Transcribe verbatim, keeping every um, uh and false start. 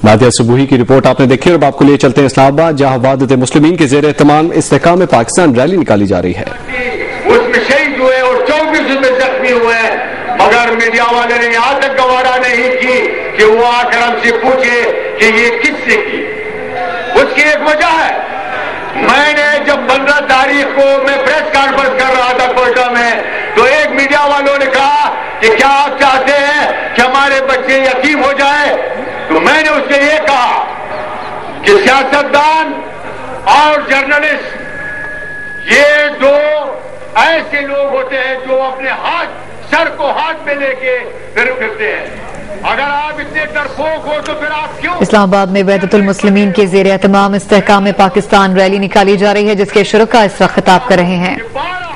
नादिया सुबूही की रिपोर्ट आपने देखी और अब आपको लिए चलते हैं इस्लामाबाद, जहां वादत मुस्लिमीन के जेर एहतमाम इस्तेहकाम पाकिस्तान रैली निकाली जा रही है। उसमें शहीद हुए और चौबीस में जख्मी हुए, मगर मीडिया वाले ने यहाँ तक गवारा नहीं की कि वो आकर हमसे पूछे कि ये किससे की। उसकी एक वजह है, मैंने जब पंद्रह तारीख को मैं प्रेस कॉन्फ्रेंस कर रहा था कोयटा में, तो एक मीडिया वालों ने कहा कि क्या आप चाहते हैं कि हमारे बच्चे यतीम हो जाए। तो मैंने उससे ये कहा कि सियासतदान और जर्नलिस्ट ये दो ऐसे लोग होते हैं जो अपने हाथ सर को हाथ में लेके फिर फिरते हैं। अगर आप इतने डरपोक हो तो फिर आप क्यों। इस्लामाबाद में वहदतुल मुस्लिमीन के जेर एहतमाम इस्तेहकाम पाकिस्तान रैली निकाली जा रही है, जिसके शुरका इस वक्त खिताब कर रहे हैं।